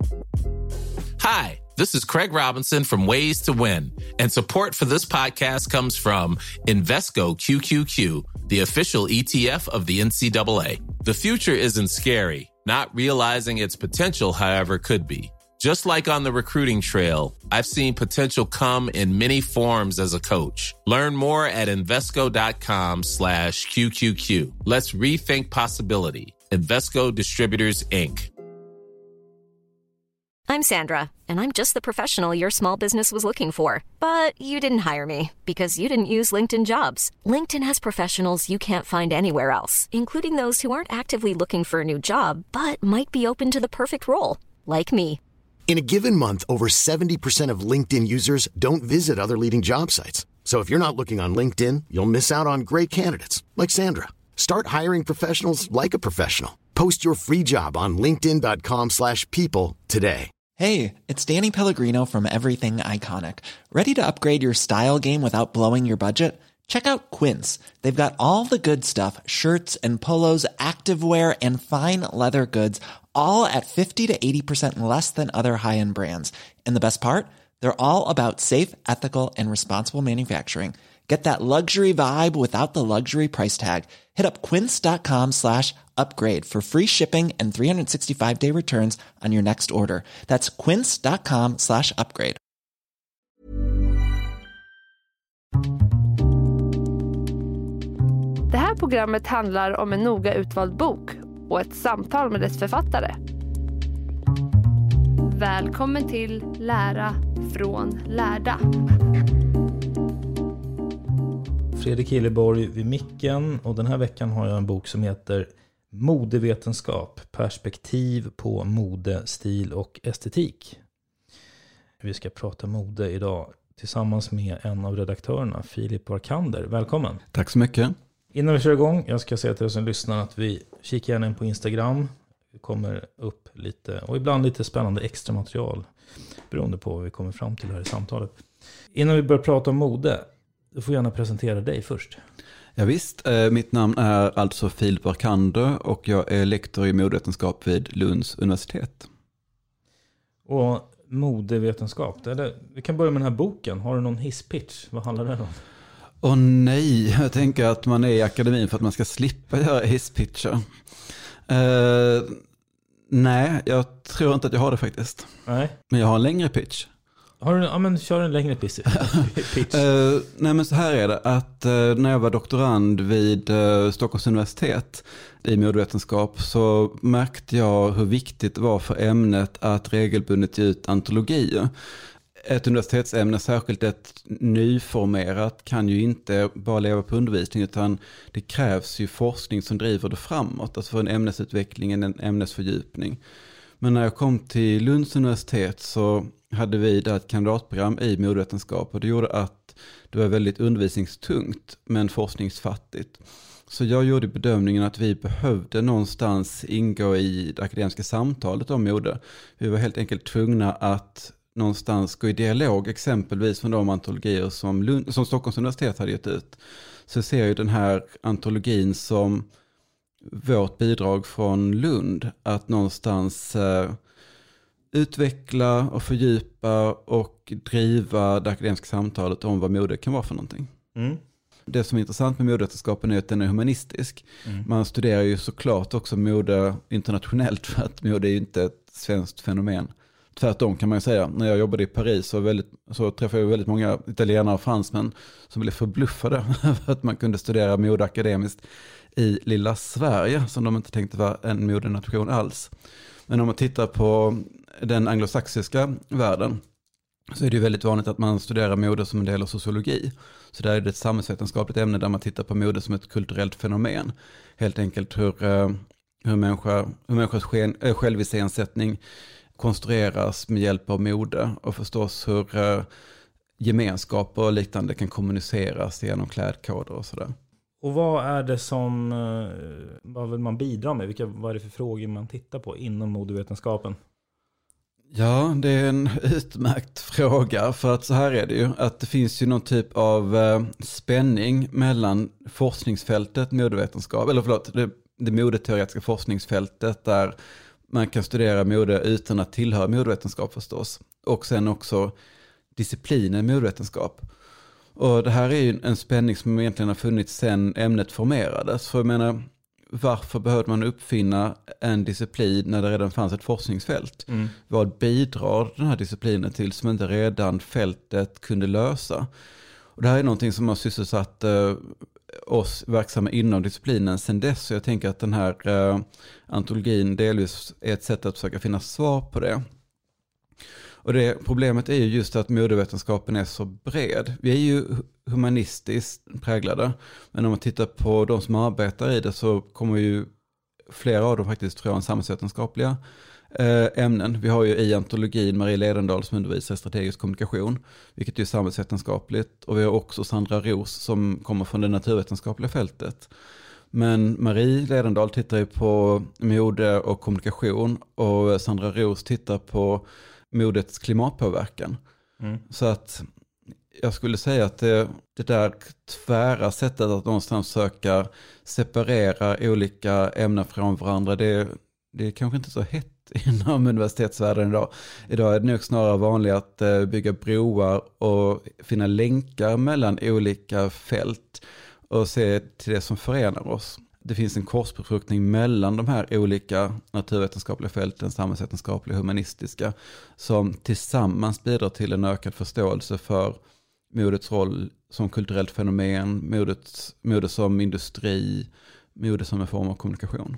Hi, this is Craig Robinson from Ways to Win, and support for this podcast comes from Invesco QQQ, the official ETF of the NCAA. The future isn't scary. Not realizing its potential, however, could be. Just like on the recruiting trail, I've seen potential come in many forms as a coach. Learn more at Invesco.com/QQQ. Let's rethink possibility. Invesco Distributors, Inc. I'm Sandra, and I'm just the professional your small business was looking for. But you didn't hire me because you didn't use LinkedIn Jobs. LinkedIn has professionals you can't find anywhere else, including those who aren't actively looking for a new job, but might be open to the perfect role, like me. In a given month, over 70% of LinkedIn users don't visit other leading job sites. So if you're not looking on LinkedIn, you'll miss out on great candidates like Sandra. Start hiring professionals like a professional. Post your free job on linkedin.com/people today. Hey, it's Danny Pellegrino from Everything Iconic. Ready to upgrade your style game without blowing your budget? Check out Quince. They've got all the good stuff, shirts and polos, activewear, and fine leather goods, all at 50 to 80% less than other high-end brands. And the best part? They're all about safe, ethical, and responsible manufacturing. Get that luxury vibe without the luxury price tag. Hit up quince.com/upgrade for free shipping and 365-day returns on your next order. That's quince.com/upgrade. Det här programmet handlar om en noga utvald bok och ett samtal med dess författare. Välkommen till Lära från lärda. Fredrik Hilleborg vid micken, och den här veckan har jag en bok som heter Modevetenskap, perspektiv på mode, stil och estetik. Vi ska prata mode idag tillsammans med en av redaktörerna, Filip Arkander. Välkommen. Tack så mycket. Innan vi kör igång, jag ska säga till er som lyssnar att vi kikar gärna in på Instagram. Det kommer upp lite, och ibland lite spännande extra material beroende på vad vi kommer fram till här i samtalet. Innan vi börjar prata om mode, du får gärna presentera dig först. Ja, visst, mitt namn är alltså Filip Arkander och jag är lektor i modevetenskap vid Lunds universitet. Och modevetenskap, vi kan börja med den här boken. Har du någon hisspitch? Vad handlar det om? Nej, jag tänker att man är i akademin för att man ska slippa göra hisspitcher. Nej, jag tror inte att jag har det faktiskt. Nej. Men jag har en längre pitch. Kör en längre pitch. Nej, men så här är det att när jag var doktorand vid Stockholms universitet i modevetenskap så märkte jag hur viktigt det var för ämnet att regelbundet ge ut antologier. Ett universitetsämne, särskilt ett nyformerat, kan ju inte bara leva på undervisning, utan det krävs ju forskning som driver det framåt, alltså för en ämnesutveckling, en ämnesfördjupning. Men när jag kom till Lunds universitet så hade vi där ett kandidatprogram i modevetenskap, och det gjorde att det var väldigt undervisningstungt men forskningsfattigt. Så jag gjorde bedömningen att vi behövde någonstans ingå i det akademiska samtalet om mode. Vi var helt enkelt tvungna att någonstans gå i dialog, exempelvis med de antologier som Stockholms universitet hade gett ut. Så ser jag den här antologin som vårt bidrag från Lund, att någonstans utveckla och fördjupa och driva det akademiska samtalet om vad mode kan vara för någonting. Mm. Det som är intressant med modevetenskapen är att den är humanistisk. Mm. Man studerar ju såklart också mode internationellt, för att mode är ju inte ett svenskt fenomen. Tvärtom kan man ju säga. När jag jobbade i Paris så träffade jag väldigt många italienare och fransmän som blev förbluffade för att man kunde studera mode akademiskt i lilla Sverige, som de inte tänkte var en modenation alls. Men om man tittar på den anglosaxiska världen så är det ju väldigt vanligt att man studerar mode som en del av sociologi. Så där är det ett samhällsvetenskapligt ämne där man tittar på mode som ett kulturellt fenomen. Helt enkelt hur människors själviscensättning konstrueras med hjälp av mode, och förstås hur gemenskaper och liknande kan kommuniceras genom klädkoder och sådär. Och vad är det som vad vill man bidra med? Vad är det för frågor man tittar på inom modevetenskapen? Ja, det är en utmärkt fråga, för att så här är det ju, att det finns ju någon typ av spänning mellan forskningsfältet modevetenskap, eller det modeteoretiska forskningsfältet där man kan studera mode utan att tillhöra modevetenskap förstås. Och sen också disciplinen modevetenskap. Och det här är ju en spänning som egentligen har funnits sedan ämnet formerades. För jag menar, varför behövde man uppfinna en disciplin när det redan fanns ett forskningsfält? Vad bidrar den här disciplinen till som inte redan fältet kunde lösa? Och det här är någonting som har sysselsatt oss verksamma inom disciplinen sedan dess. Så jag tänker att den här antologin delvis är ett sätt att försöka finna svar på det. Och det problemet är ju just att modevetenskapen är så bred. Vi är ju humanistiskt präglade, men om man tittar på de som arbetar i det så kommer ju flera av dem faktiskt från samhällsvetenskapliga ämnen. Vi har ju i antologin Marie Ledendahl som undervisar i strategisk kommunikation, vilket är samhällsvetenskapligt. Och vi har också Sandra Roos som kommer från det naturvetenskapliga fältet. Men Marie Ledendahl tittar ju på mode och kommunikation och Sandra Roos tittar på modets klimatpåverkan. Så att jag skulle säga att det där tvära sättet att någonstans söka separera olika ämnen från varandra, det är kanske inte så hett inom universitetsvärlden idag. Idag är det nog snarare vanligt att bygga broar och finna länkar mellan olika fält och se till det som förenar oss. Det finns en korsbefruktning mellan de här olika naturvetenskapliga fälten, samhällsvetenskapliga och humanistiska, som tillsammans bidrar till en ökad förståelse för modets roll som kulturellt fenomen, mode som industri, mode som en form av kommunikation.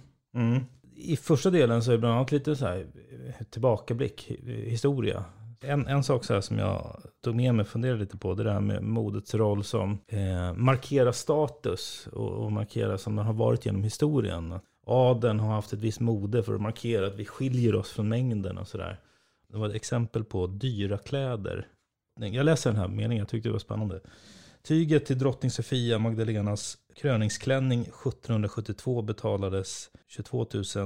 I första delen så är det bland annat lite så här tillbakablick, historia. En sak så här som jag tog med mig och funderade lite på, det där med modets roll som markera status och markera som den har varit genom historien. Adeln har haft ett visst mode för att markera att vi skiljer oss från mängden och sådär. Det var ett exempel på dyra kläder. Jag läser den här meningen, jag tyckte det var spännande. Tyget till drottning Sofia Magdalenas kröningsklänning 1772 betalades 22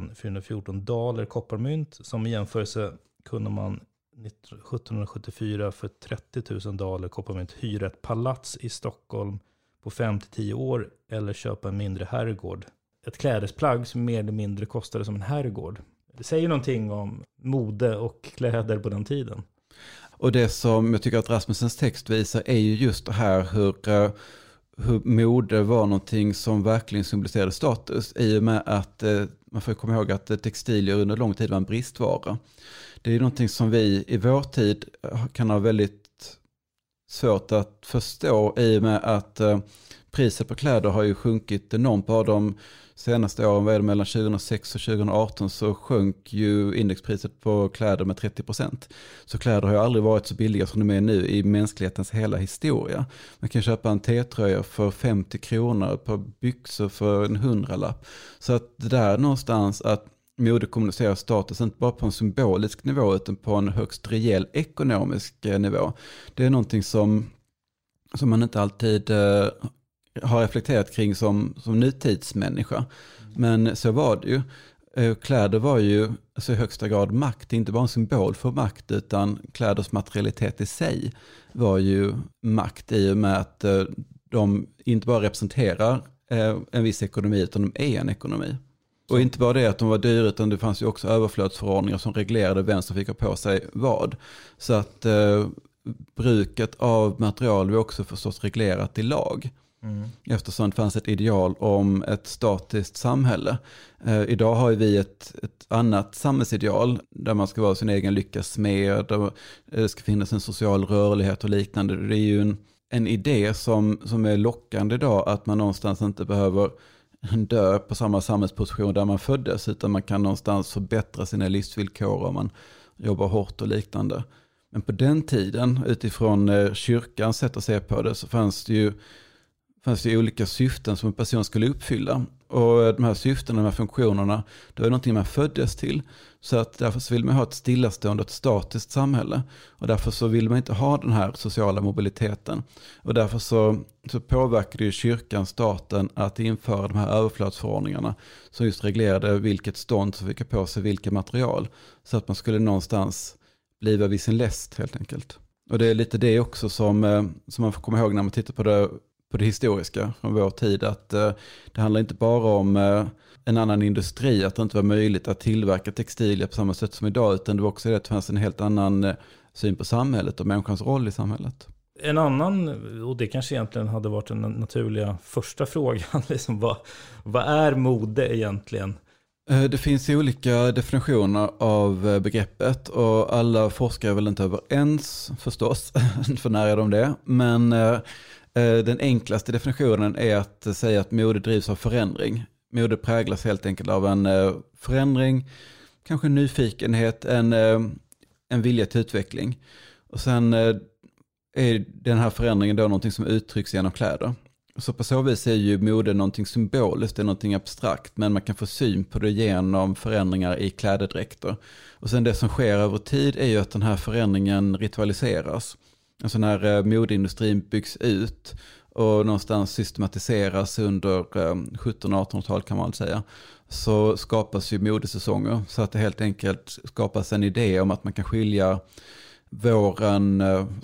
414 daler kopparmynt. Som i jämförelse kunde man 1774 för 30 000 daler kopparmynt hyra ett palats i Stockholm på 5-10 år eller köpa en mindre herrgård. Ett klädesplagg som mer eller mindre kostade som en herrgård. Det säger någonting om mode och kläder på den tiden. Och det som jag tycker att Rasmussens text visar är ju just det här hur mode var någonting som verkligen symboliserade status, i och med att man får komma ihåg att textilier under lång tid var en bristvara. Det är någonting som vi i vår tid kan ha väldigt svårt att förstå, i och med att priset på kläder har ju sjunkit enormt. På de senaste åren, vad är det, mellan 2006 och 2018 så sjönk ju indexpriset på kläder med 30%. Så kläder har ju aldrig varit så billiga som de är nu i mänsklighetens hela historia. Man kan köpa en T-tröja för 50 kronor, på byxor för en 100-lapp. Så att det där någonstans att mode kommunicerar status inte bara på en symbolisk nivå utan på en högst reell ekonomisk nivå. Det är någonting som man inte alltid har reflekterat kring som nutidsmänniska. Men så var det ju. Kläder var ju alltså i högsta grad makt, inte bara en symbol för makt, utan kläders materialitet i sig var ju makt, i och med att de inte bara representerar en viss ekonomi utan de är en ekonomi. Och inte bara det att de var dyra, utan det fanns ju också överflödsförordningar som reglerade vem som fick ha på sig vad. Så att bruket av material var också förstås reglerat i lag. Eftersom det fanns ett ideal om ett statiskt samhälle. Idag har vi ett annat samhällsideal där man ska vara sin egen lyckas med, där det ska finnas en social rörlighet och liknande. Det är ju en idé som är lockande idag, att man någonstans inte behöver dö på samma samhällsposition där man föddes, utan man kan någonstans förbättra sina livsvillkor om man jobbar hårt och liknande. Men på den tiden, utifrån kyrkans sätt att se på det, så fanns det ju olika syften som en person skulle uppfylla. Och de här syftena, de här funktionerna, det var någonting man föddes till. Så att därför så vill man ha ett stillastående, ett statiskt samhälle. Och därför så vill man inte ha den här sociala mobiliteten. Och därför så påverkade ju kyrkan staten att införa de här överflödsförordningarna som just reglerade vilket stånd som fick ha på sig vilka material. Så att man skulle någonstans bliva vid sin läst helt enkelt. Och det är lite det också som man får komma ihåg när man tittar på på det historiska från vår tid. Att det handlar inte bara om en annan industri, att det inte var möjligt att tillverka textilier på samma sätt som idag, utan det var också det att det fanns en helt annan syn på samhället och människans roll i samhället. En annan, och det kanske egentligen hade varit den naturliga första frågan, liksom, vad är mode egentligen? Det finns olika definitioner av begreppet och alla forskare är väl inte överens förstås, för när är de det. Men den enklaste definitionen är att säga att mode drivs av förändring. Mode präglas helt enkelt av en förändring, kanske en nyfikenhet, en vilja till utveckling. Och sen är den här förändringen då någonting som uttrycks genom kläder. Så på så vis är ju mode någonting symboliskt, det är någonting abstrakt, men man kan få syn på det genom förändringar i klädedräkter. Och sen det som sker över tid är ju att den här förändringen ritualiseras. Alltså när modeindustrin byggs ut och någonstans systematiseras under 1700-1800-tal kan man säga, så skapas ju modesäsonger. Så att det helt enkelt skapas en idé om att man kan skilja våren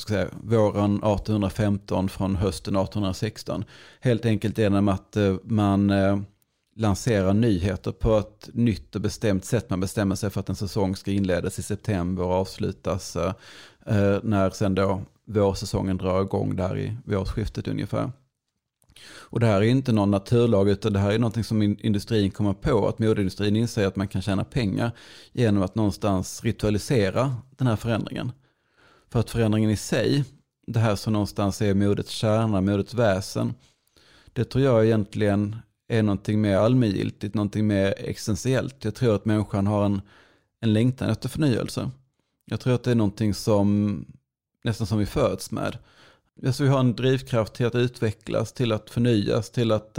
1815 från hösten 1816. Helt enkelt genom att man lanserar nyheter på ett nytt och bestämt sätt. Man bestämmer sig för att en säsong ska inledas i september och avslutas när sen då vårsäsongen drar igång där i vårskiftet ungefär. Och det här är inte någon naturlag, utan det här är någonting som industrin kommer på, att modeindustrin inser att man kan tjäna pengar genom att någonstans ritualisera den här förändringen. För att förändringen i sig, det här som någonstans är modets kärna, modets väsen, det tror jag egentligen är någonting mer allmängiltigt, någonting mer existentiellt. Jag tror att människan har en längtan efter förnyelse. Jag tror att det är någonting som nästan som vi föds med. Alltså vi har en drivkraft till att utvecklas, till att förnyas, till att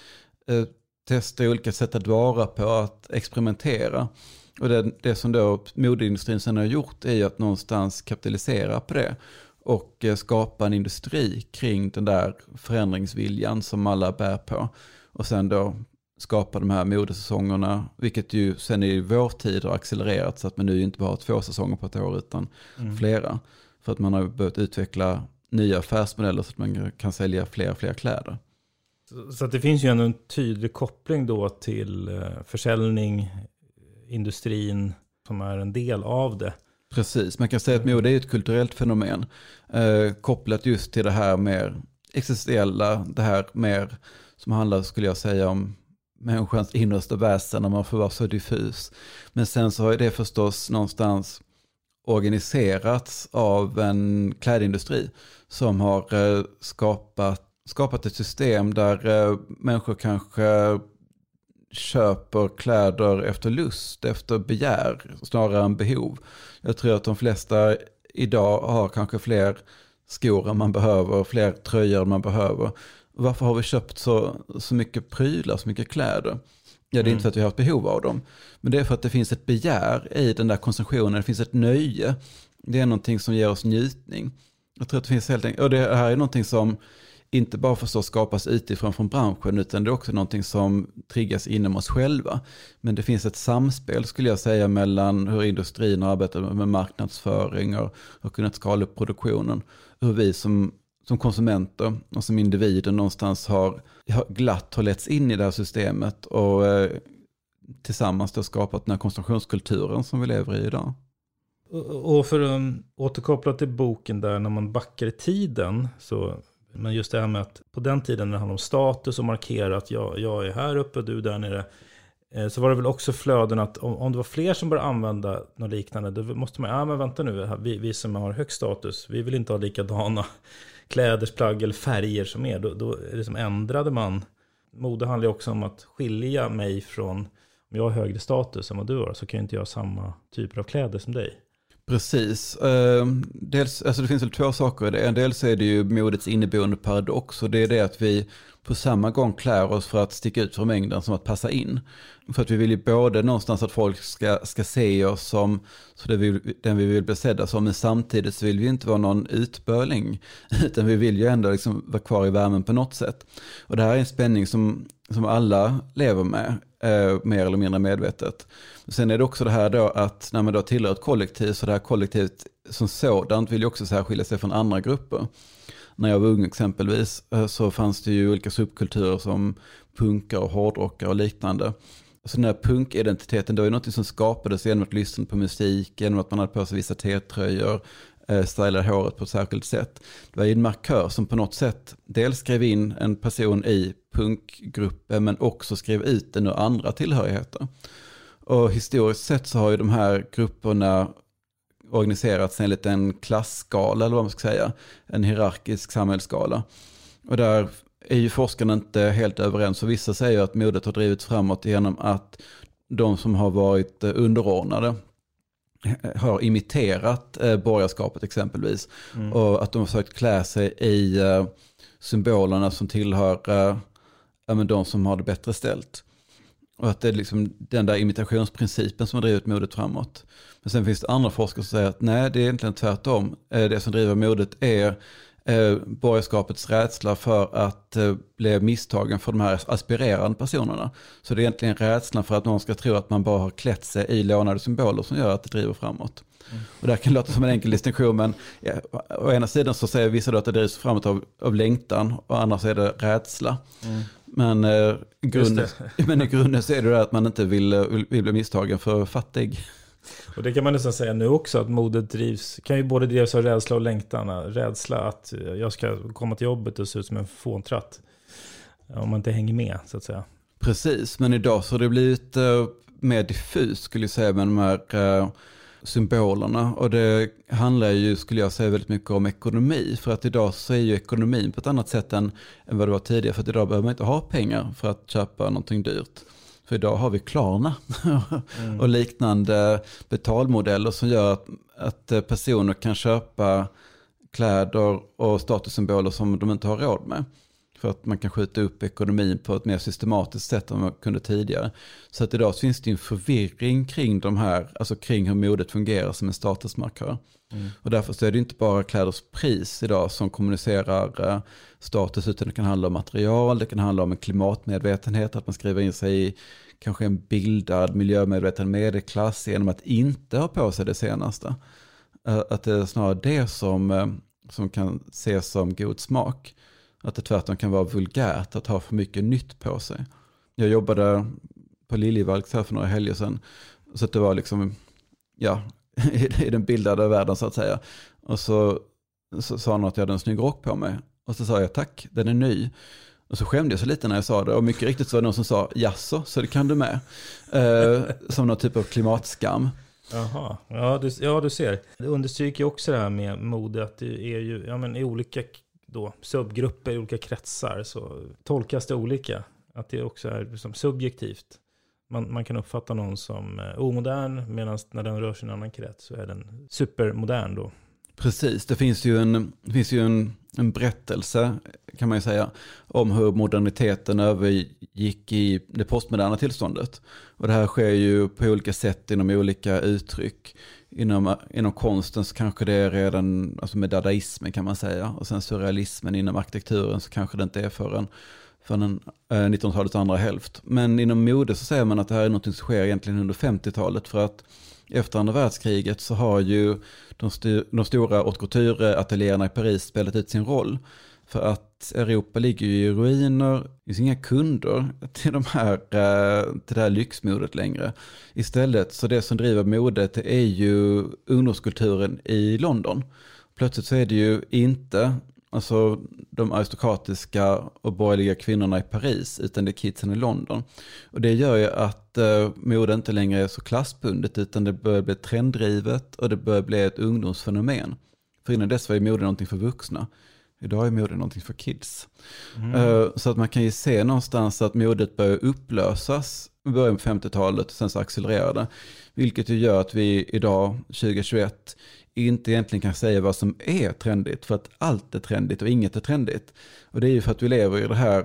testa olika sätt att vara på, att experimentera. Och det som då modeindustrin sen har gjort är ju att någonstans kapitalisera på det och skapa en industri kring den där förändringsviljan som alla bär på. Och sen då skapa de här modesäsongerna, vilket ju sen i vår tid har accelererat så att man nu inte bara har 2 säsonger på ett år utan flera. För att man har börjat utveckla nya affärsmodeller så att man kan sälja fler kläder. Så att det finns ju en tydlig koppling då till försäljning, industrin som är en del av det. Precis, man kan säga att mode är ett kulturellt fenomen kopplat just till det här mer existentiella, det här mer som handlar, skulle jag säga, om människans innersta väsen när man får vara så diffus. Men sen så har det förstås någonstans organiserats av en klädindustri som har skapat ett system där människor kanske köper kläder efter lust, efter begär snarare än behov. Jag tror att de flesta idag har kanske fler skor än man behöver, fler tröjor än man behöver. Varför har vi köpt så mycket prylar, så mycket kläder? Ja, det är inte för att vi har ett behov av dem. Men det är för att det finns ett begär i den där konsumtionen. Det finns ett nöje. Det är någonting som ger oss njutning. Jag tror att det finns helt enkelt, och det här är någonting som inte bara förstås skapas utifrån från branschen, utan det är också någonting som triggas inom oss själva. Men det finns ett samspel, skulle jag säga, mellan hur industrin arbetar med marknadsföring och har kunnat skala upp produktionen. Hur vi som konsumenter och som individer någonstans har letts in i det här systemet och tillsammans då skapat den här koncentrationskulturen som vi lever i idag. Och för att återkoppla till boken där, när man backar i tiden, så, men just det här med att på den tiden när det handlade om status och markera att jag är här uppe och du där nere, så var det väl också flöden att om det var fler som började använda något liknande, då måste man, men vänta nu, vi som har hög status, vi vill inte ha likadana klädesplagg eller färger som är. Då liksom ändrade man. Mode handlar också om att skilja mig från, om jag har högre status än vad du har, så kan jag inte göra samma typer av kläder som dig. Precis. Dels, alltså det finns väl 2 saker i det. Dels är det ju modets inneboende paradox, och det är det att vi på samma gång klär oss för att sticka ut från mängden som att passa in. För att vi vill ju både någonstans att folk ska se oss som så den vi vill bli sedda som, men samtidigt så vill vi inte vara någon utbörling, utan vi vill ju ändå liksom vara kvar i värmen på något sätt. Och det här är en spänning som alla lever med, mer eller mindre medvetet. Sen är det också det här då att när man då tillhör ett kollektiv, så det här kollektivet som sådant vill ju också särskilja sig från andra grupper. när jag var ung exempelvis så fanns det ju olika subkulturer som punkar och hårdrockar och liknande. Så den här punkidentiteten då är något som skapades genom att lyssna på musik, genom att man hade på sig vissa T-tröjor, stylade håret på ett särskilt sätt. Det var en markör som på något sätt dels skrev in en person i punkgruppen men också skrev ut den ur andra tillhörigheter. Och historiskt sett så har ju de här grupperna organiserats enligt en klassskala eller vad man ska säga, en hierarkisk samhällsskala. Och där är ju forskarna inte helt överens, och vissa säger att modet har drivits framåt genom att de som har varit underordnade har imiterat borgarskapet exempelvis. Och att de har försökt klä sig i symbolerna som tillhör de som har det bättre ställt. Och att det är liksom den där imitationsprincipen som har drivit modet framåt. Men sen finns det andra forskare som säger att nej, det är egentligen tvärtom. Det som driver modet är borgarskapets rädsla för att bli misstagen för de här aspirerande personerna. Så det är egentligen rädslan för att någon ska tro att man bara har klätt sig i lånade symboler som gör att det driver framåt. Och det kan låta som en enkel distinktion, men å ena sidan så säger vissa då att det drivs framåt av längtan, och annars är det rädsla. Men i grunden så är det att man inte vill bli misstagen för fattig. Och det kan man nästan säga nu också, att modet kan ju både drivas av rädsla och längtan. Rädsla att jag ska komma till jobbet och se ut som en fåntratt om man inte hänger med, så att säga. Precis, men idag så har det blivit mer diffus, skulle jag säga, med de här symbolerna. Och det handlar ju, skulle jag säga, väldigt mycket om ekonomi. För att idag så är ju ekonomin på ett annat sätt än vad det var tidigare. För att idag behöver man inte ha pengar för att köpa någonting dyrt. För idag har vi Klarna och liknande betalmodeller som gör att personer kan köpa kläder och statussymboler som de inte har råd med. För att man kan skjuta upp ekonomin på ett mer systematiskt sätt än man kunde tidigare. Så att idag finns det en förvirring kring de här, alltså kring hur modet fungerar som en statusmarkör. Och därför så är det inte bara kläders pris idag som kommunicerar status, utan det kan handla om material, det kan handla om en klimatmedvetenhet, att man skriver in sig i kanske en bildad miljömedveten medelklass genom att inte ha på sig det senaste. Att det är snarare det som kan ses som god smak. Att det tvärtom kan vara vulgärt att ha för mycket nytt på sig. Jag jobbade på Liljevalchs här för några helger sedan. Så att det var liksom, i den bildade världen så att säga. Och så sa han att jag hade en snygg rock på mig. Och så sa jag tack, den är ny. Och så skämde jag så lite när jag sa det. Och mycket riktigt så var det någon som sa jaså, så det kan du med. Som någon typ av klimatskam. Jaha, ja du ser. Det understryker ju också det här med mode, att det är ju i olika subgrupper, i olika kretsar så tolkas det olika. Att det också är som subjektivt. Man kan uppfatta någon som omodern, medan när den rör sig i en annan krets så är den supermodern då. Precis, det finns ju en berättelse, kan man ju säga, om hur moderniteten övergick i det postmoderna tillståndet. Och det här sker ju på olika sätt inom olika uttryck. Inom konsten så kanske det är redan, alltså med dadaismen kan man säga, och sen surrealismen inom arkitekturen så kanske det inte är förrän 1900-talets andra hälft. Men inom mode så säger man att det här är något som sker egentligen under 50-talet, för att efter andra världskriget så har ju de stora haute couture-ateljéerna i Paris spelat ut sin roll. För att Europa ligger ju i ruiner, det finns inga kunder till det här lyxmodet längre. Istället så det som driver modet är ju ungdomskulturen i London. Plötsligt så är det ju inte alltså de aristokratiska och borgerliga kvinnorna i Paris, utan det är kidsen i London. Och det gör ju att mode inte längre är så klassbundet, utan det börjar bli trenddrivet och det börjar bli ett ungdomsfenomen. För innan dess var ju mode någonting för vuxna. Idag är mode någonting för kids. Så att man kan ju se någonstans att modet börjar upplösas i början på 50-talet och sen så accelererar det. Vilket ju gör att vi idag, 2021, inte egentligen kan säga vad som är trendigt, för att allt är trendigt och inget är trendigt. Och det är ju för att vi lever i det här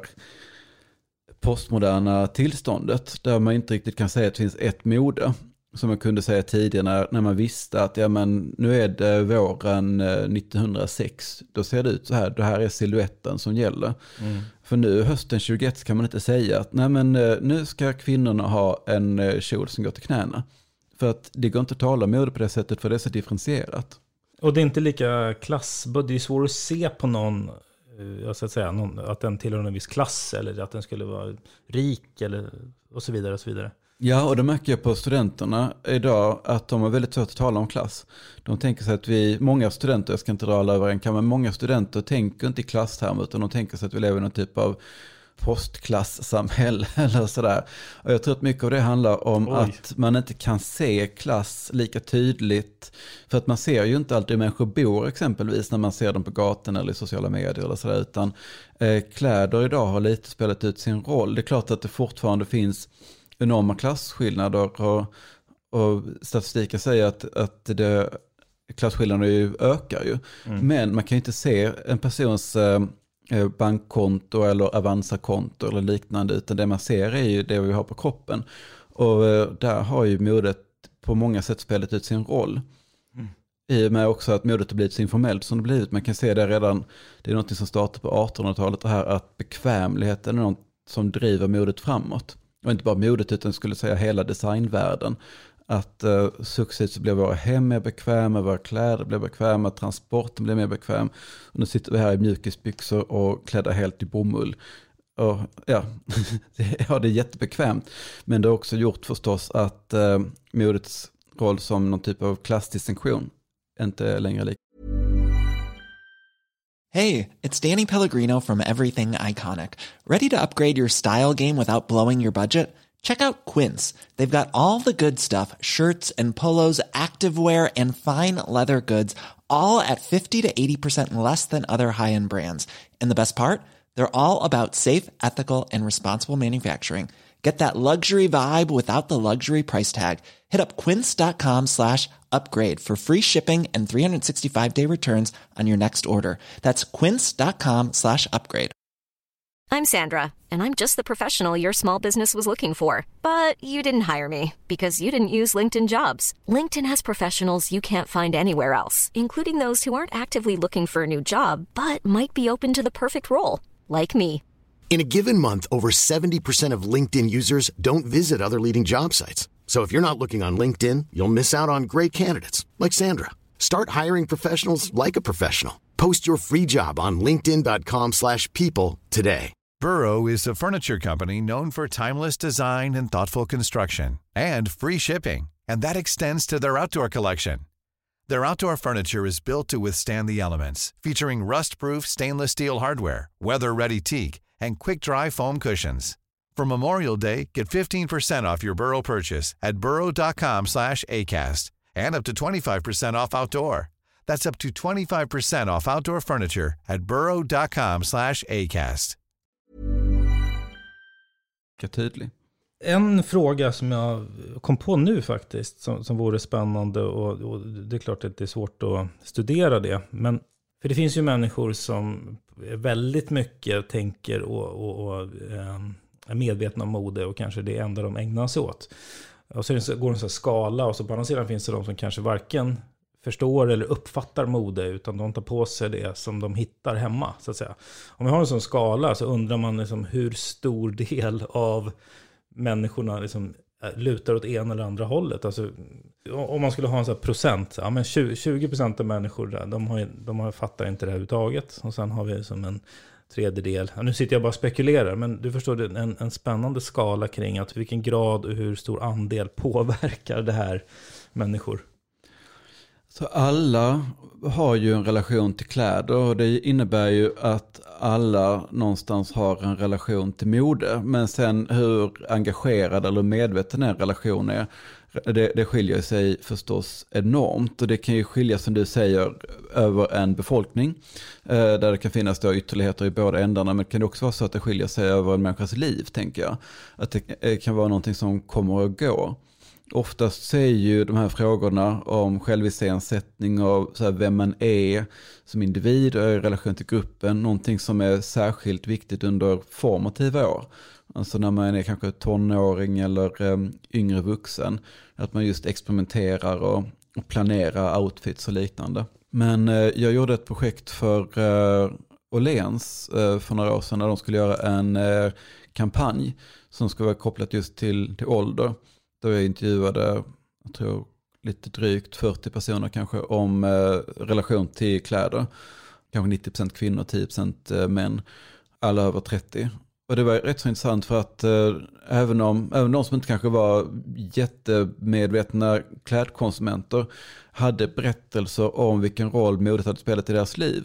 postmoderna tillståndet där man inte riktigt kan säga att det finns ett mode. Som man kunde säga tidigare när man visste att nu är det våren 1906. Då ser det ut så här. Det här är silhuetten som gäller. För nu hösten 21 kan man inte säga att nu ska kvinnorna ha en kjol som går till knäna. För att det går inte att tala mode på det sättet, för det är så differentierat. Och det är inte lika klassbud. Det är svårt att se på någon, så att säga, att den tillhör en viss klass eller att den skulle vara rik eller och så vidare och så vidare. Ja, och det märker jag på studenterna idag att de har väldigt svårt att tala om klass. De tänker sig att många studenter, jag ska inte dra alla över en kam, men många studenter tänker inte i klasstermer utan de tänker sig att vi lever i någon typ av postklassamhälle eller sådär. Och jag tror att mycket av det handlar om att man inte kan se klass lika tydligt. För att man ser ju inte alltid hur människor bor exempelvis när man ser dem på gatan eller i sociala medier eller sådär. Utan kläder idag har lite spelat ut sin roll. Det är klart att det fortfarande finns enorma klasskillnader och statistiken säger att klasskillnaderna ju ökar ju. Men man kan ju inte se en persons bankkonto eller Avanza-konto eller liknande, utan det man ser är ju det vi har på kroppen. Och där har ju modet på många sätt spelat ut sin roll. I och med också att modet har blivit så informellt som det blivit. Man kan se det redan, det är något som startar på 1800-talet, det här att bekvämligheten är något som driver modet framåt. Och inte bara modet utan skulle säga hela designvärlden. Att successivt så blir våra hem mer bekväma, våra kläder blir bekväma, transporten blir mer bekväm. Och nu sitter vi här i mjukisbyxor och klädda helt i bomull. Och ja, det är jättebekvämt. Men det har också gjort förstås att modets roll som någon typ av klassdistinktion inte längre lika. Hey, it's Danny Pellegrino from Everything Iconic. Ready to upgrade your style game without blowing your budget? Check out Quince. They've got all the good stuff, shirts and polos, activewear and fine leather goods, all at 50 to 80% less than other high-end brands. And the best part? They're all about safe, ethical and responsible manufacturing. Get that luxury vibe without the luxury price tag. Hit up quince.com/upgrade for free shipping and 365-day returns on your next order. That's quince.com/upgrade. I'm Sandra, and I'm just the professional your small business was looking for. But you didn't hire me because you didn't use LinkedIn Jobs. LinkedIn has professionals you can't find anywhere else, including those who aren't actively looking for a new job, but might be open to the perfect role, like me. In a given month, over 70% of LinkedIn users don't visit other leading job sites. So if you're not looking on LinkedIn, you'll miss out on great candidates like Sandra. Start hiring professionals like a professional. Post your free job on linkedin.com/people today. Burrow is a furniture company known for timeless design and thoughtful construction and free shipping, and that extends to their outdoor collection. Their outdoor furniture is built to withstand the elements, featuring rust-proof stainless steel hardware, weather-ready teak, and quick-dry foam cushions. For Memorial Day, get 15% off your Burrow purchase at burrow.com/acast, and up to 25% off outdoor. That's up to 25% off outdoor furniture at burrow.com/acast. Tydlig. En fråga som jag kom på nu faktiskt som vore spännande och det är klart att det är svårt att studera det, men för det finns ju människor som väldigt mycket tänker och är medvetna om mode och kanske det enda de ägnar sig åt. Och så går det en sån här skala och så på andra sidan finns det de som kanske varken förstår eller uppfattar mode utan de tar på sig det som de hittar hemma så att säga. Om vi har en sån skala så undrar man liksom hur stor del av människorna liksom lutar åt ena eller andra hållet. Alltså, om man skulle ha en sån här procent, ja, men 20% av människor där, de fattar inte det här överhuvudtaget. Och sen har vi som en tredjedel. Ja, nu sitter jag bara och spekulerar, men du förstår det, en spännande skala kring att vilken grad och hur stor andel påverkar det här människor. Så alla har ju en relation till kläder och det innebär ju att alla någonstans har en relation till mode. Men sen hur engagerad eller medveten en relation är, det skiljer sig förstås enormt. Och det kan ju skilja, som du säger, över en befolkning. Där det kan finnas då ytterligheter i båda ändarna. Men det kan också vara så att det skiljer sig över en människas liv, tänker jag. Att det kan vara någonting som kommer att gå. Oftast så är ju de här frågorna om själviscensättning och så här vem man är som individ och i relation till gruppen någonting som är särskilt viktigt under formativa år. Alltså när man är kanske tonåring eller yngre vuxen. Att man just experimenterar och planerar outfits och liknande. Men jag gjorde ett projekt för Åhléns för några år sedan när de skulle göra en kampanj som skulle vara kopplat just till ålder. Då jag intervjuade, jag tror lite drygt 40 personer kanske om relation till kläder. Kanske 90% kvinnor, 10% män. Alla över 30. Och det var rätt så intressant för att även de som inte kanske var jättemedvetna klädkonsumenter hade berättelser om vilken roll modet hade spelat i deras liv.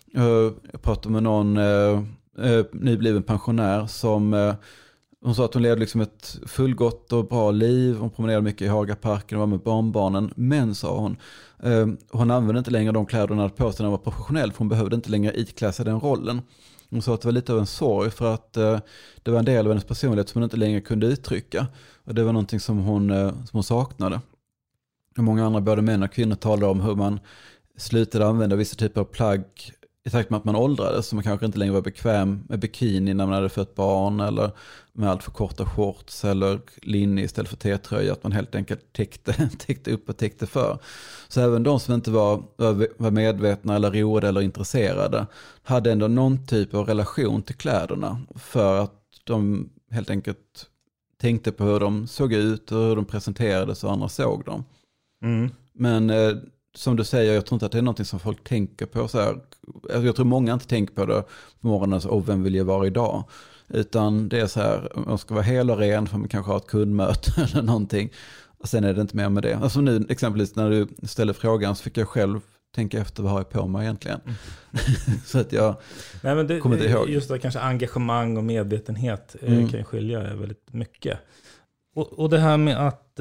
Jag pratade med någon nybliven pensionär som hon sa att hon levde liksom ett fullgott och bra liv. Hon promenerade mycket i Hagaparken och var med barnbarnen. Men, sa hon använde inte längre de kläder hon hade på sig när hon var professionell. För hon behövde inte längre iklä sig den rollen. Hon sa att det var lite av en sorg för att det var en del av hennes personlighet som hon inte längre kunde uttrycka. Och det var någonting som hon saknade. Och många andra, både män och kvinnor, talade om hur man slutade använda vissa typer av plagg i takt med att man åldrades. Så man kanske inte längre var bekväm med bikini när man hade fött barn, eller med allt för korta shorts eller linne istället för t-tröja. Att man helt enkelt täckte upp och täckte för. Så även de som inte var medvetna eller roade eller intresserade hade ändå någon typ av relation till kläderna. För att de helt enkelt tänkte på hur de såg ut och hur de presenterades och andra såg dem. Mm. Men som du säger, jag tror inte att det är någonting som folk tänker på så här. Jag tror många inte tänker på det på morgonen, så vem vill jag vara idag? Utan det är så här, man ska vara hel och ren för man kanske har ett kundmöte eller någonting. Och sen är det inte mer med det. Alltså nu exempelvis när du ställer frågan så fick jag själv tänka efter vad har jag på mig egentligen. Så att jag kommer inte ihåg. Just det, kanske engagemang och medvetenhet kan ju skilja väldigt mycket. Och det här med att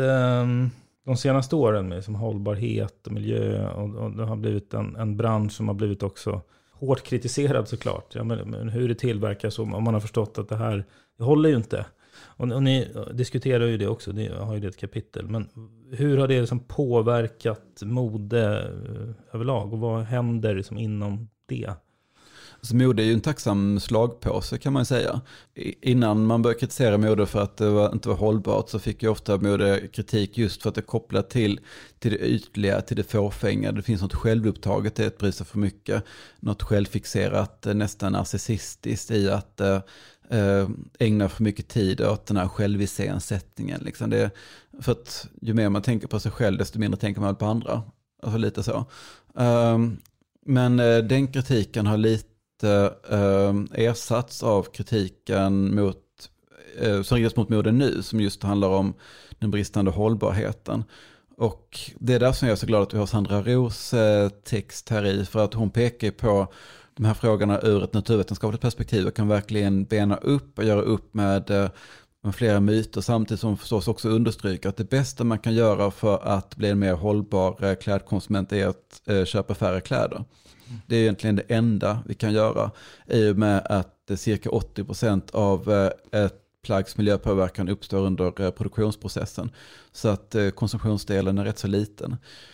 de senaste åren med som hållbarhet och miljö, och det har blivit en bransch som har blivit också hårt kritiserad såklart. Ja, men hur det tillverkas, om man har förstått att det håller ju inte. Och ni diskuterar ju det också, ni har ju det ett kapitel. Men hur har det liksom påverkat mode överlag, och vad händer liksom inom det? Alltså mode är ju en tacksam slagpåse kan man säga. Innan man började kritisera mode för att det inte var hållbart, så fick ju ofta mode kritik just för att det kopplar till det ytliga, till det fåfänga. Det finns något självupptaget, det är att bry sig för mycket. Något självfixerat, nästan narcissistiskt i att ägna för mycket tid åt den här själviscensättningen. Liksom det, för att ju mer man tänker på sig själv, desto mindre tänker man på andra. Alltså lite så. Men den kritiken har lite ersatts av kritiken som riktas mot mode nu, som just handlar om den bristande hållbarheten. Och det är därför jag är så glad att vi har Sandra Roos text här i, för att hon pekar på de här frågorna ur ett naturvetenskapligt perspektiv och kan verkligen bena upp och göra upp med flera myter, samtidigt som förstås också understryker att det bästa man kan göra för att bli en mer hållbar klädkonsument är att köpa färre kläder. Det är egentligen det enda vi kan göra, i och med att cirka 80% av ett plaggs miljöpåverkan uppstår under produktionsprocessen. Så att konsumtionsdelen är rätt så liten.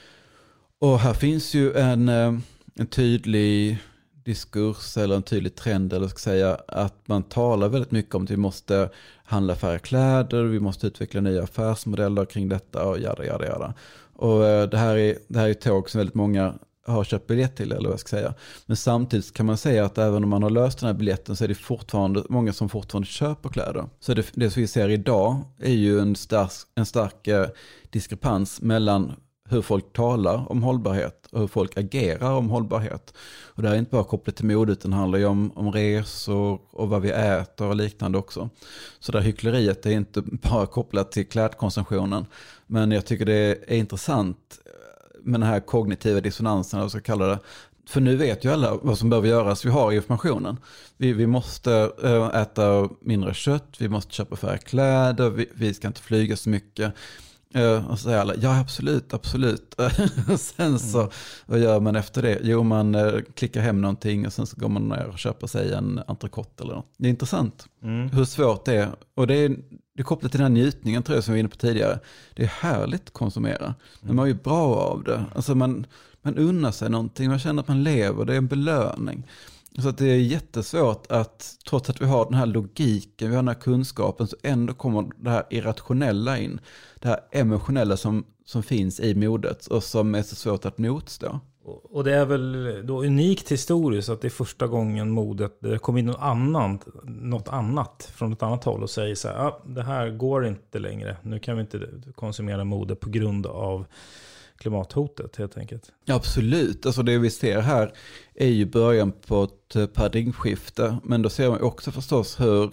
Och här finns ju en tydlig diskurs eller en tydlig trend, eller ska säga, att man talar väldigt mycket om att vi måste handla färre kläder, vi måste utveckla nya affärsmodeller kring detta och jada. Och det här är ett tåg som väldigt många har köpt biljett till, eller vad jag ska säga. Men samtidigt kan man säga att även om man har löst den här biljetten, så är det fortfarande många som fortfarande köper kläder. Så det som vi ser idag är ju en stark diskrepans mellan hur folk talar om hållbarhet och hur folk agerar om hållbarhet. Och det är inte bara kopplat till mode, utan handlar ju om resor och vad vi äter och liknande också. Så det här hyckleriet är inte bara kopplat till klädkonsumtionen. Men jag tycker det är intressant med den här kognitiva dissonansen, eller vad jag ska kalla det. För nu vet ju alla vad som behöver göras. Vi har informationen. Vi måste äta mindre kött, vi måste köpa färre kläder, vi ska inte flyga så mycket. Och så säger alla, ja absolut. Och sen så, vad gör man efter det? Jo, man klickar hem någonting och sen så går man ner och köper sig en entrecote eller något. Det är intressant hur svårt det är. Och det är kopplat till den här njutningen, tror jag, som vi var inne på tidigare. Det är härligt att konsumera. Men man är ju bra av det. Alltså man unnar sig någonting, man känner att man lever, det är en belöning. Så att det är jättesvårt att, trots att vi har den här logiken, vi har den här kunskapen, så ändå kommer det här irrationella in. Det här emotionella som finns i modet och som är så svårt att motstå. Och det är väl då unikt historiskt att det är första gången modet, det kommer in något annat från ett annat håll och säger så här, det här går inte längre. Nu kan vi inte konsumera mode på grund av klimathotet helt enkelt. Ja, absolut. Alltså det vi ser här är ju början på ett paradigmskifte. Men då ser man också förstås hur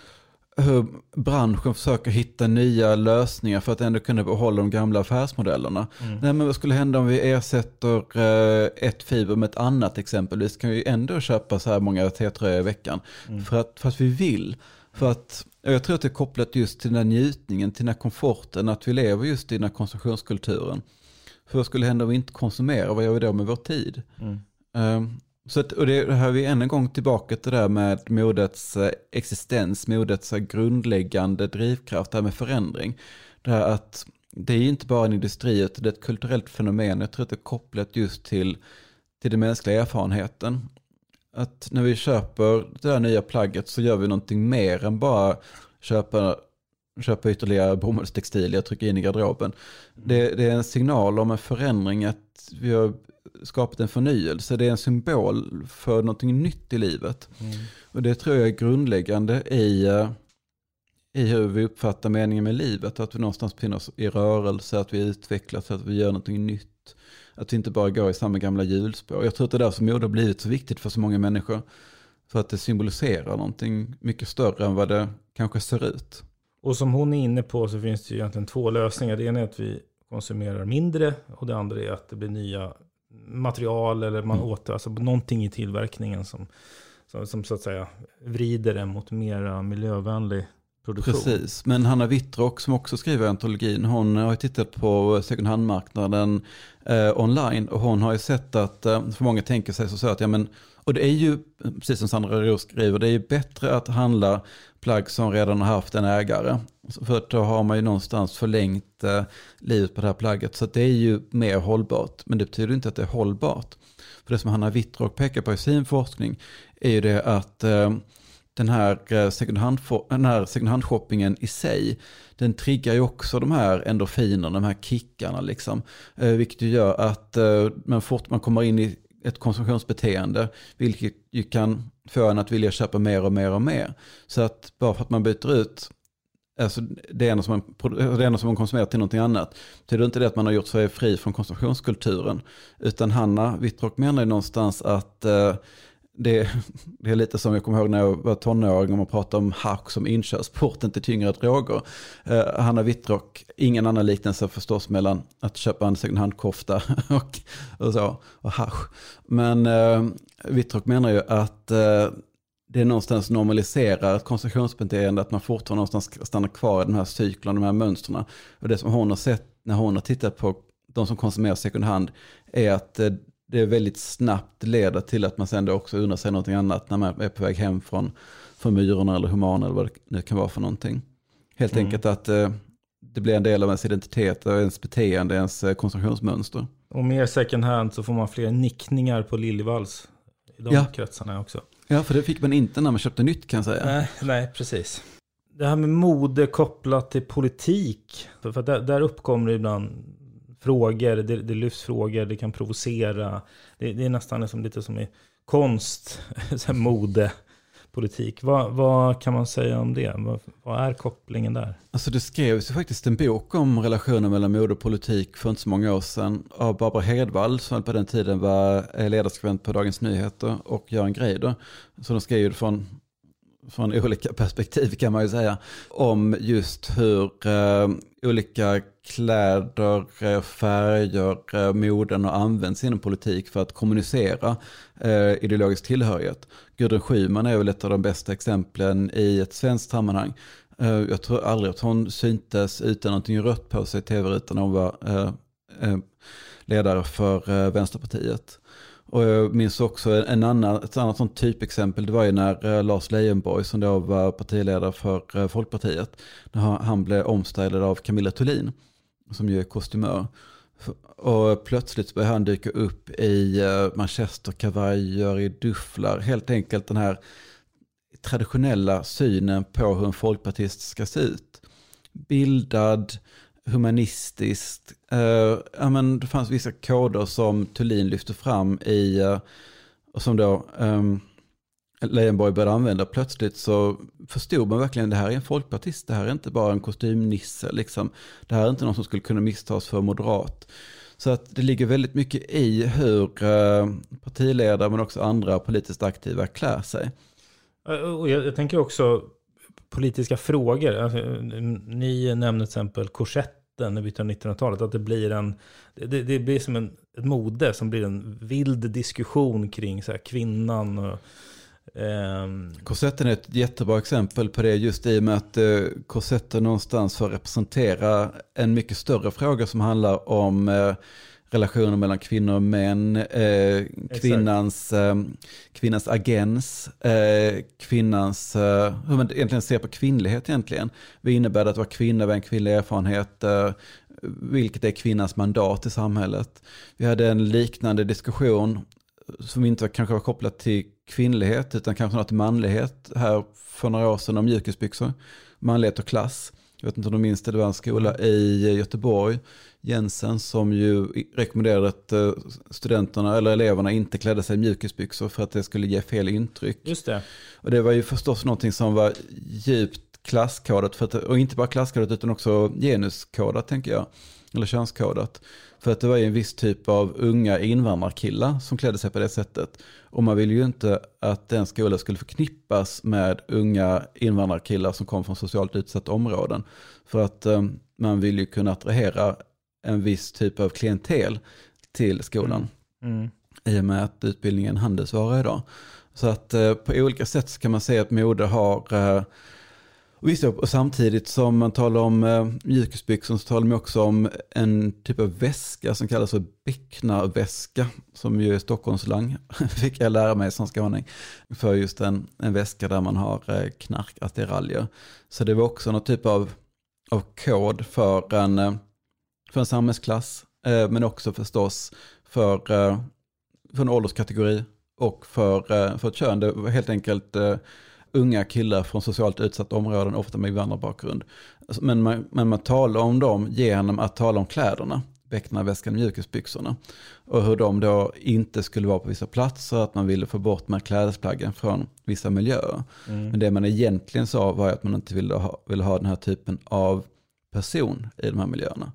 branschen försöker hitta nya lösningar för att ändå kunna behålla de gamla affärsmodellerna. Nej, men vad skulle hända om vi ersätter ett fiber med ett annat exempelvis? Kan vi ändå köpa så här många T-tröjor i veckan för att vi vill. För att jag tror att det är kopplat just till den här njutningen, till den här komforten, att vi lever just i den här konsumtionskulturen. För vad skulle hända om vi inte konsumerar? Vad gör vi då med vår tid? Så att, och det här vi än en gång tillbaka till det där med modets existens, modets grundläggande drivkraft, det här med förändring. Det här att det är inte bara en industri utan det är ett kulturellt fenomen. Jag tror att det är kopplat just till den mänskliga erfarenheten. Att när vi köper det här nya plagget så gör vi någonting mer än bara köpa ytterligare bomullstextilier och trycka in i garderoben. Det är en signal om en förändring, att vi har skapat en förnyelse. Det är en symbol för någonting nytt i livet. Och det tror jag är grundläggande i hur vi uppfattar meningen med livet. Att vi någonstans befinner oss i rörelse, att vi utvecklas, att vi gör någonting nytt. Att vi inte bara går i samma gamla hjulspår. Jag tror att det är där som mode har blivit så viktigt för så många människor. För att det symboliserar någonting mycket större än vad det kanske ser ut. Och som hon är inne på så finns det ju egentligen två lösningar. Det ena är att vi konsumerar mindre och det andra är att det blir nya material eller alltså någonting i tillverkningen som så att säga vrider den mot mera miljövänlig produktion. Precis, men Hanna Wittrock som också skriver antologin, hon har ju tittat på second hand-marknaden online och hon har ju sett att för många tänker sig så att och det är ju, precis som Sandra Roos skriver, det är ju bättre att handla plagg som redan har haft en ägare. För att då har man ju någonstans förlängt livet på det här plagget. Så det är ju mer hållbart. Men det betyder inte att det är hållbart. För det som Hanna Wittrock pekar på i sin forskning är ju det att den här second hand-shoppingen i sig, den triggar ju också de här endorfinerna, de här kickarna liksom. Vilket ju gör att man kommer in i ett konsumtionsbeteende, vilket ju kan få en att vilja köpa mer och mer och mer. Så att bara för att man byter ut alltså det ena som man konsumerar till någonting annat, betyder inte det att man har gjort sig fri från konsumtionskulturen. Utan Hanna Wittrock menar ju någonstans att det är lite som jag kommer ihåg när jag var tonåring och man pratade om hasch som inkörsporten till tyngre droger. Hanna Wittrock, ingen annan liknelse förstås mellan att köpa en second hand-kofta och hasch. Men Wittrock menar ju att det är någonstans normaliserar ett konsumtionsbeteende, att man fortfarande någonstans stannar kvar i den här cykeln, de här mönsterna. Och det som hon har sett när hon har tittat på de som konsumerar second hand är att det väldigt snabbt leder till att man sen då också undrar sig någonting annat när man är på väg hem från Myrorna eller Human eller vad det nu kan vara för någonting. Helt enkelt att det blir en del av ens identitet och ens beteende, ens konsumtionsmönster. Och mer second hand så får man fler nickningar på Liljevalchs i de kretsarna också. Ja, för det fick man inte när man köpte nytt kan jag säga. Nej, precis. Det här med mode kopplat till politik, för där uppkommer det ibland frågor, det lyfts frågor, det kan provocera. Det är nästan lite som i konst, mode, politik. Vad kan man säga om det? Vad är kopplingen där? Alltså det skrevs ju faktiskt en bok om relationen mellan mode och politik för inte så många år sedan av Barbara Hedvall som på den tiden var ledarskribent på Dagens Nyheter och Göran Greider. Så de skrev ju från olika perspektiv kan man ju säga om just hur olika kläder, färger, moden har använts inom politik för att kommunicera ideologisk tillhörighet. Gudrun Schyman är väl ett av de bästa exemplen i ett svenskt sammanhang. Jag tror aldrig att hon syntes utan någonting rött på sig i tv-rutan när hon var ledare för Vänsterpartiet. Och jag minns också ett annat sånt typexempel, det var ju när Lars Leijonborg som då var partiledare för Folkpartiet, när han blev omstylad av Camilla Thulin som ju är kostymör. Och plötsligt började han dyka upp i manchesterkavajer, i dufflar, helt enkelt den här traditionella synen på hur en folkpartist ska se ut. Bildad, humanistiskt, Men det fanns vissa koder som Thulin lyfte fram och som då Leijonborg började använda. Plötsligt så förstod man verkligen, det här är en folkpartist, det här är inte bara en kostymnisse liksom. Det här är inte någon som skulle kunna misstas för moderat. Så att det ligger väldigt mycket i hur partiledare men också andra politiskt aktiva klär sig. Och jag tänker också politiska frågor. Alltså, ni nämnde till exempel korsetten när vi tar 1900-talet. Att det blir som ett mode som blir en vild diskussion kring så här, kvinnan och korsetten är ett jättebra exempel på det, just i och med att korsetten någonstans får representera en mycket större fråga som handlar om relationer mellan kvinnor och män, kvinnans agens, kvinnans, hur man egentligen ser på kvinnlighet egentligen. Vad innebär det att vara kvinna, vad är en kvinnlig erfarenhet, vilket är kvinnans mandat i samhället. Vi hade en liknande diskussion som inte kanske var kopplat till kvinnlighet utan kanske något till manlighet här för några år sedan om mjukisbyxor, manlighet och klass. Jag vet inte om du minns det, det var en skola i Göteborg, Jensen, som ju rekommenderade att studenterna eller eleverna inte klädde sig i mjukisbyxor för att det skulle ge fel intryck. Just det. Och det var ju förstås någonting som var djupt klasskodat, och inte bara klasskodat utan också genuskodat tänker jag, eller könskodat. För att det var ju en viss typ av unga invandrarkillar som klädde sig på det sättet. Och man vill ju inte att den skolan skulle förknippas med unga invandrarkillar som kom från socialt utsatta områden. För att man vill ju kunna attrahera en viss typ av klientel till skolan. I och med att utbildningen är en handelsvara idag. Så att på olika sätt så kan man säga att mode har... Och samtidigt som man talar om mjukisbyxor så talar man också om en typ av väska som kallas för becknarväska, som ju är Stockholmslang, fick jag lära mig som skåning, för just en väska där man har knarkattiraljer. Så det var också någon typ av kod för en samhällsklass, men också förstås för en ålderskategori och för ett kön. Det var helt enkelt... unga killar från socialt utsatta områden, ofta med invandrarbakgrund. Men man talar om dem genom att tala om kläderna, becknarväskan, mjukisbyxorna. Och hur de då inte skulle vara på vissa platser, att man ville få bort med klädesplaggen från vissa miljöer. Men det man egentligen sa var att man inte ville ha den här typen av person i de här miljöerna.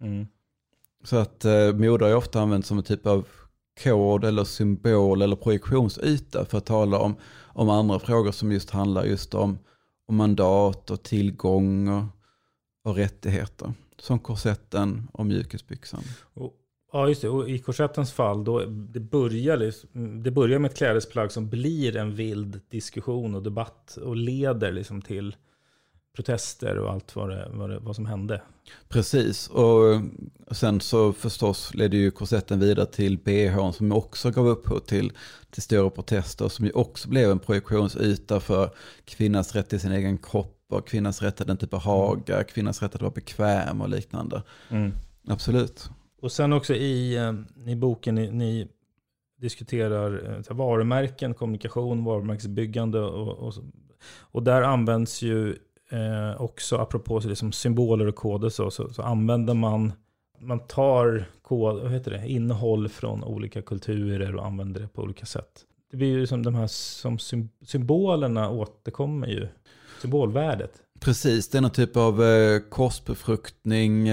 Så att mode har ofta använts som en typ av kod eller symbol eller projektionsyta för att tala om andra frågor som just handlar just om mandat och tillgång och rättigheter. Som korsetten och mjukisbyxan. Ja, just det. Och i korsettens fall då det börjar med ett klädesplagg som blir en vild diskussion och debatt och leder liksom till protester och allt vad som hände. Precis, och sen så förstås ledde ju korsetten vidare till BH som också gav upphov till större protester, som ju också blev en projektionsyta för kvinnans rätt till sin egen kropp och kvinnans rätt att inte behaga, kvinnans rätt att vara bekväm och liknande. Absolut. Och sen också i boken ni diskuterar varumärken, kommunikation, varumärkesbyggande och där används ju också apropå liksom symboler och koder så använder man tar innehåll från olika kulturer och använder det på olika sätt. Det blir ju som de här som symbolerna återkommer ju, symbolvärdet. Precis, det är någon typ av korsbefruktning,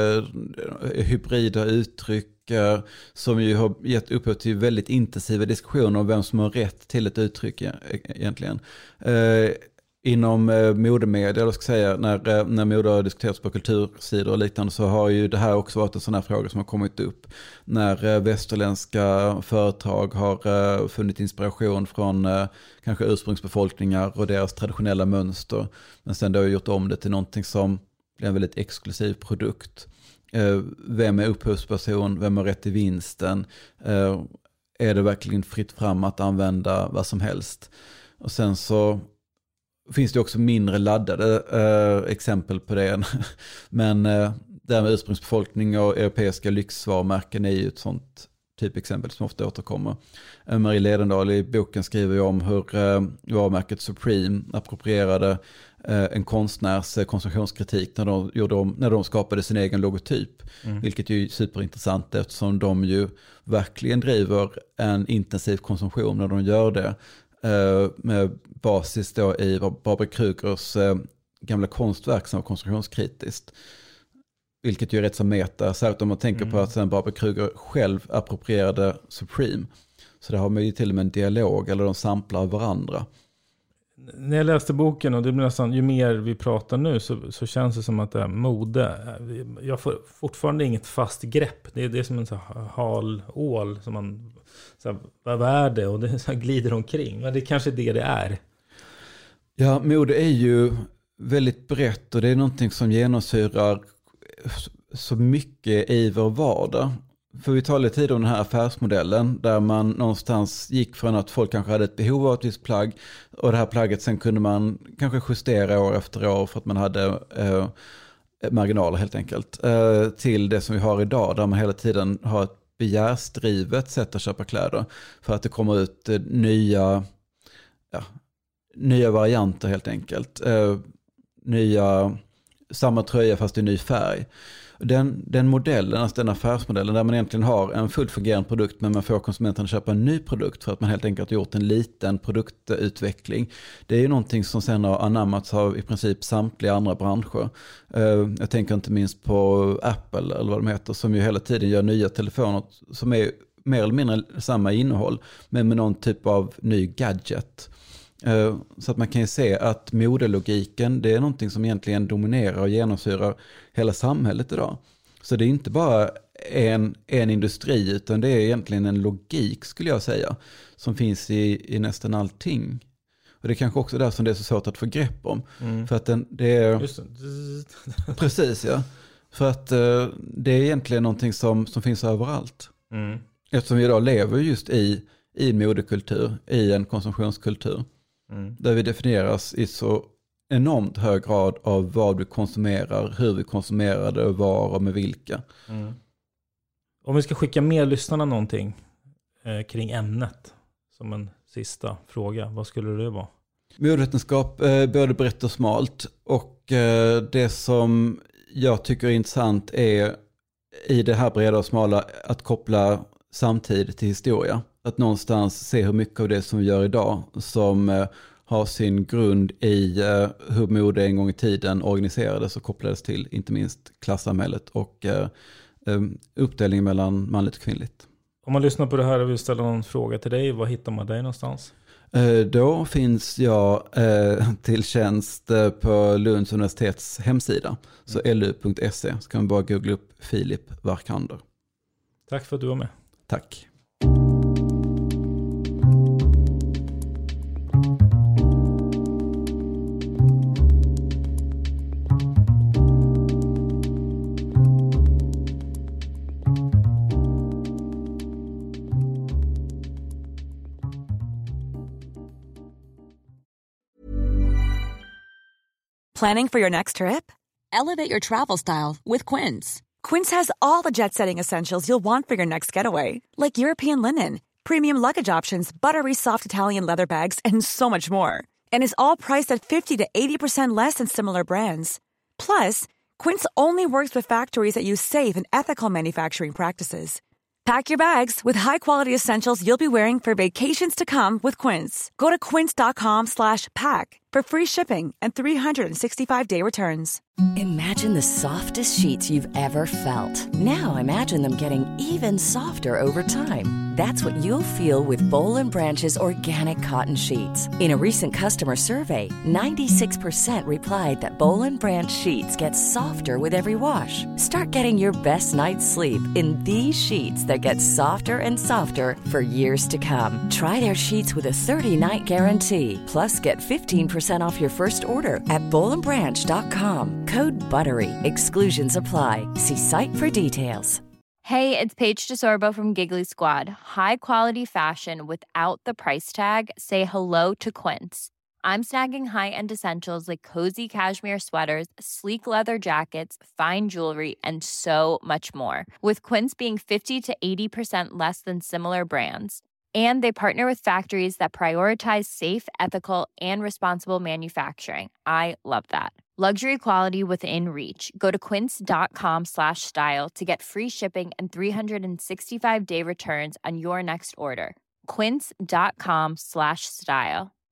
hybrida uttryck som ju har gett upphov till väldigt intensiva diskussioner om vem som har rätt till ett uttryck egentligen. Inom modemedia, jag ska säga, när mode har diskuterats på kultursidor och liknande, så har ju det här också varit en sån här fråga som har kommit upp. När västerländska företag har funnit inspiration från kanske ursprungsbefolkningar och deras traditionella mönster, men sen då har gjort om det till någonting som blir en väldigt exklusiv produkt. Vem är upphovsperson? Vem har rätt till vinsten? Är det verkligen fritt fram att använda vad som helst? Och sen så finns det också mindre laddade exempel på det. Men det här med ursprungsbefolkning och europeiska lyxvarumärken är ju ett sånt typexempel som ofta återkommer. Marie Ledendahl i boken skriver ju om hur varumärket Supreme approprierade en konstnärs konsumtionskritik när de skapade sin egen logotyp. Vilket ju är superintressant eftersom de ju verkligen driver en intensiv konsumtion när de gör det. Med basis då i Barbara Krugers gamla konstverk som var konsumtionskritiskt. Vilket ju är rätt som meta, särskilt om man tänker på att sen Barbara Kruger själv approprierade Supreme. Så där har man ju till och med en dialog, eller de samplar varandra. När jag läste boken, och det blir nästan, ju mer vi pratar nu så känns det som att det är mode. Jag får fortfarande inget fast grepp. Det är som en så hal ål som man, så här, vad är det? Och det så här glider omkring. Men det är kanske det är. Ja, mode är ju väldigt brett och det är någonting som genomsyrar så mycket i vår vardag. För vi talade tid om den här affärsmodellen där man någonstans gick från att folk kanske hade ett behov av ett visst plagg och det här plagget sen kunde man kanske justera år efter år för att man hade marginaler helt enkelt. Till det som vi har idag där man hela tiden har ett begärsdrivet sätt att köpa kläder för att det kommer ut nya varianter helt enkelt. Samma tröja fast i ny färg. Den modellen, alltså den affärsmodellen där man egentligen har en fullt fungerande produkt men man får konsumenten att köpa en ny produkt för att man helt enkelt har gjort en liten produktutveckling. Det är ju någonting som sen har anammats av i princip samtliga andra branscher. Jag tänker inte minst på Apple eller vad de heter som ju hela tiden gör nya telefoner som är mer eller mindre samma innehåll men med någon typ av ny gadget. Så att man kan ju se att modelogiken det är någonting som egentligen dominerar och genomsyrar hela samhället idag. Så det är inte bara en industri utan det är egentligen en logik skulle jag säga som finns i nästan allting. Och det är kanske också där som det är så svårt att få grepp om. För att det är... Just det. Precis, ja. För att det är egentligen någonting som finns överallt. Eftersom vi idag lever just i en modekultur, i en konsumtionskultur. Där vi definieras i så enormt hög grad av vad vi konsumerar, hur vi konsumerar det och var och med vilka. Om vi ska skicka med lyssnarna någonting kring ämnet som en sista fråga, vad skulle det vara? Modevetenskap både brett och smalt och det som jag tycker är intressant är i det här breda och smala att koppla samtidigt till historia. Att någonstans se hur mycket av det som vi gör idag som har sin grund i hur mode en gång i tiden organiserades och kopplades till inte minst klassamhället och uppdelningen mellan manligt och kvinnligt. Om man lyssnar på det här och vill ställa någon fråga till dig, var hittar man dig någonstans? Då finns jag till tjänst på Lunds universitets hemsida. Så lu.se så kan man bara googla upp Filip Varkander. Tack för att du var med. Tack. Planning for your next trip? Elevate your travel style with Quince. Quince has all the jet-setting essentials you'll want for your next getaway, like European linen, premium luggage options, buttery soft Italian leather bags, and so much more. And is all priced at 50 to 80% less than similar brands. Plus, Quince only works with factories that use safe and ethical manufacturing practices. Pack your bags with high-quality essentials you'll be wearing for vacations to come with Quince. Go to quince.com/pack for free shipping and 365-day returns. Imagine the softest sheets you've ever felt. Now imagine them getting even softer over time. That's what you'll feel with Boll & Branch's organic cotton sheets. In a recent customer survey, 96% replied that Boll & Branch sheets get softer with every wash. Start getting your best night's sleep in these sheets that get softer and softer for years to come. Try their sheets with a 30-night guarantee. Plus, get 15% off your first order at bollandbranch.com. Code BUTTERY. Exclusions apply. See site for details. Hey, it's Paige DeSorbo from Giggly Squad. High quality fashion without the price tag. Say hello to Quince. I'm snagging high-end essentials like cozy cashmere sweaters, sleek leather jackets, fine jewelry, and so much more. With Quince being 50 to 80% less than similar brands. And they partner with factories that prioritize safe, ethical, and responsible manufacturing. I love that. Luxury quality within reach. Go to quince.com/style to get free shipping and 365-day returns on your next order. Quince.com/style.